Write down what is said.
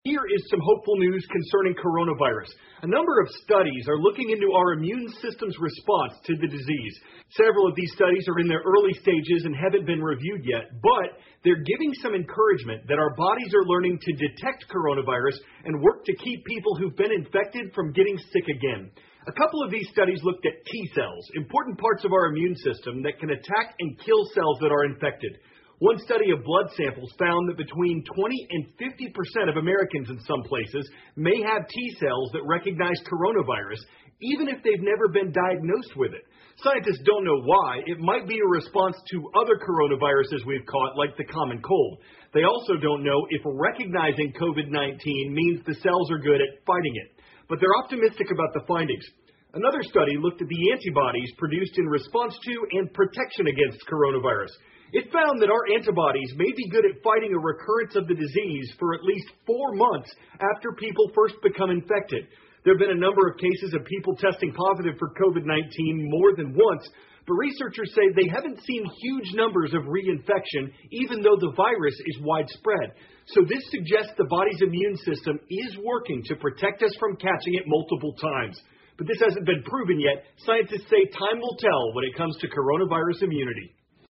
Here is some hopeful news concerning coronavirus. A number of studies are looking into our immune system's response to the disease. Several of these studies are in their early stages and haven't been reviewed yet, but they're giving some encouragement that our bodies are learning to detect coronavirus and work to keep people who've been infected from getting sick again. A couple of these studies looked at T cells, important parts of our immune system that can attack and kill cells that are infected. One study of blood samples found that between 20 and 50% of Americans in some places may have T cells that recognize coronavirus, even if they've never been diagnosed with it. Scientists don't know why. It might be a response to other coronaviruses we've caught, like the common cold. They also don't know if recognizing COVID-19 means the cells are good at fighting it. But they're optimistic about the findings. Another study looked at the antibodies produced in response to and protection against coronavirus. It found that our antibodies may be good at fighting a recurrence of the disease for at least 4 months after people first become infected. There have been a number of cases of people testing positive for COVID-19 more than once, but researchers say they haven't seen huge numbers of reinfection, even though the virus is widespread. So this suggests the body's immune system is working to protect us from catching it multiple times. But this hasn't been proven yet. Scientists say time will tell when it comes to coronavirus immunity.